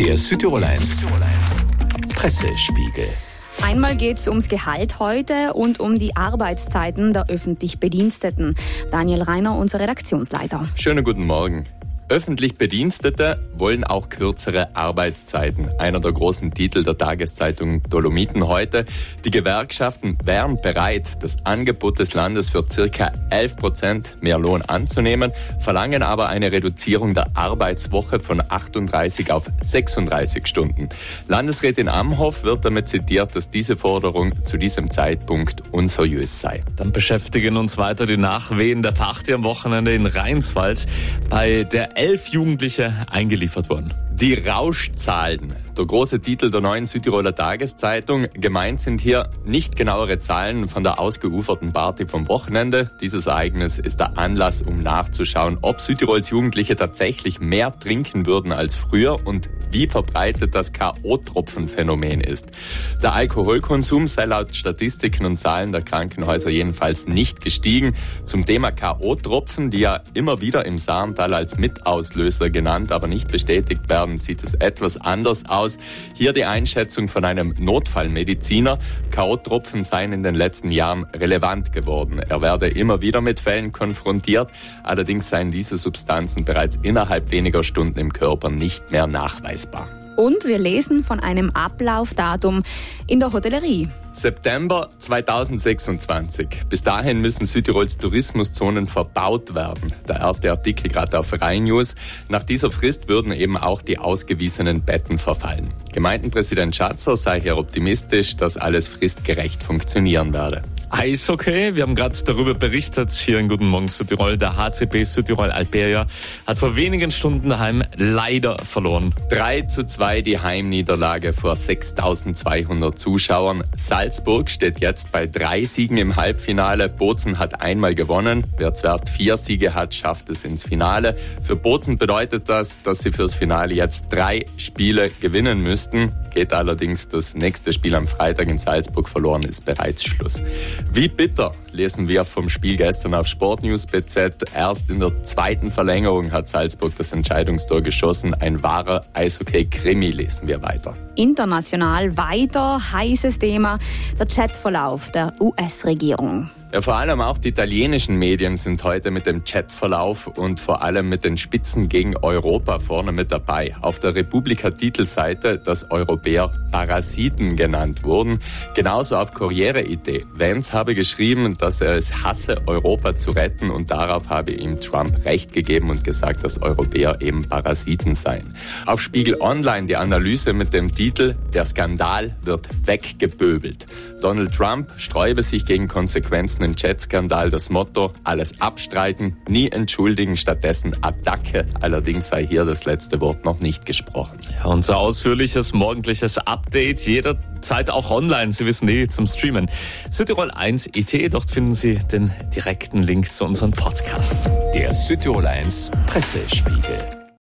Der Südtirol 1 Pressespiegel. Einmal geht es ums Gehalt heute und um die Arbeitszeiten der öffentlich Bediensteten. Daniel Reiner, unser Redaktionsleiter. Schönen guten Morgen. Öffentlich Bedienstete wollen auch kürzere Arbeitszeiten. Einer der großen Titel der Tageszeitung Dolomiten heute. Die Gewerkschaften wären bereit, das Angebot des Landes für ca. 11% mehr Lohn anzunehmen, verlangen aber eine Reduzierung der Arbeitswoche von 38 auf 36 Stunden. Landesrätin Amhoff wird damit zitiert, dass diese Forderung zu diesem Zeitpunkt unseriös sei. Dann beschäftigen uns weiter die Nachwehen der Party am Wochenende in Rheinswald, bei der 11 Jugendliche eingeliefert wurden. Die Rauschzahlen, der große Titel der neuen Südtiroler Tageszeitung. Gemeint sind hier nicht genauere Zahlen von der ausgeuferten Party vom Wochenende. Dieses Ereignis ist der Anlass, um nachzuschauen, ob Südtirols Jugendliche tatsächlich mehr trinken würden als früher und wie verbreitet das K.O.-Tropfen-Phänomen ist. Der Alkoholkonsum sei laut Statistiken und Zahlen der Krankenhäuser jedenfalls nicht gestiegen. Zum Thema K.O.-Tropfen, die ja immer wieder im Saartal als Mitauslöser genannt, aber nicht bestätigt werden, sieht es etwas anders aus. Hier die Einschätzung von einem Notfallmediziner. K.O.-Tropfen seien in den letzten Jahren relevant geworden. Er werde immer wieder mit Fällen konfrontiert. Allerdings seien diese Substanzen bereits innerhalb weniger Stunden im Körper nicht mehr nachweisbar. Und wir lesen von einem Ablaufdatum in der Hotellerie. September 2026. Bis dahin müssen Südtirols Tourismuszonen verbaut werden. Der erste Artikel gerade auf Rhein News. Nach dieser Frist würden eben auch die ausgewiesenen Betten verfallen. Gemeindenpräsident Schatzer sei hier optimistisch, dass alles fristgerecht funktionieren werde. Eishockey, wir haben gerade darüber berichtet, hier in Guten Morgen Südtirol. Der HCP Südtirol Alperia hat vor wenigen Stunden daheim leider verloren. 3:2 die Heimniederlage vor 6.200 Zuschauern. Salzburg steht jetzt bei 3 Siegen im Halbfinale. Bozen hat einmal gewonnen. Wer zuerst 4 Siege hat, schafft es ins Finale. Für Bozen bedeutet das, dass sie fürs Finale jetzt 3 Spiele gewinnen müssten. Geht allerdings das nächste Spiel am Freitag in Salzburg verloren, ist bereits Schluss. Wie bitter, lesen wir vom Spiel gestern auf Sportnews.BZ. Erst in der zweiten Verlängerung hat Salzburg das Entscheidungstor geschossen. Ein wahrer Eishockey-Krimi, lesen wir weiter. International weiter heißes Thema, der Chatverlauf der US-Regierung. Ja, vor allem auch die italienischen Medien sind heute mit dem Chatverlauf und vor allem mit den Spitzen gegen Europa vorne mit dabei. Auf der Republika-Titelseite, dass Europäer Parasiten genannt wurden. Genauso auf Corriere.it. Vance habe geschrieben, dass er es hasse, Europa zu retten, und darauf habe ihm Trump recht gegeben und gesagt, dass Europäer eben Parasiten seien. Auf Spiegel Online die Analyse mit dem Titel: Der Skandal wird weggeböbelt. Donald Trump sträube sich gegen Konsequenzen im Chat-Skandal. Das Motto: alles abstreiten, nie entschuldigen, stattdessen Attacke. Allerdings sei hier das letzte Wort noch nicht gesprochen. Ja, unser ausführliches morgendliches Update jederzeit auch online. Sie wissen zum Streamen. Südtirol 1 IT, dort finden Sie den direkten Link zu unserem Podcast. Der Südtirol 1 Pressespiegel.